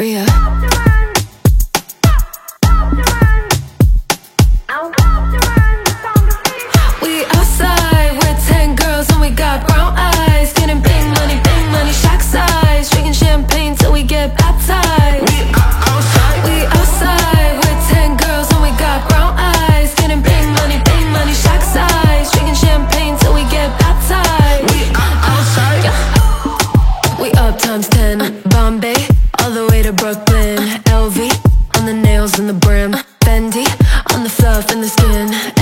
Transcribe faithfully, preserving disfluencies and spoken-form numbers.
Rhea. We outside with ten girls and we got brown eyes, getting big money, big money, shack size, drinking champagne till we get baptized. We outside, we outside with ten girls and we got brown eyes, getting big money, big money, shack size, drinking champagne till we get baptized. We outside, yeah. We up times ten, Bombay, all the way to Brooklyn. L V on the nails and the brim, Fendi on the fluff and the skin.